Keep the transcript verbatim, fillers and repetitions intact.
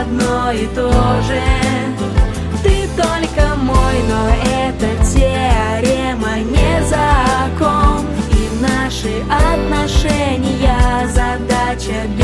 одно и то же. Ты только мой, но это теорема, не закон. И наши отношения задача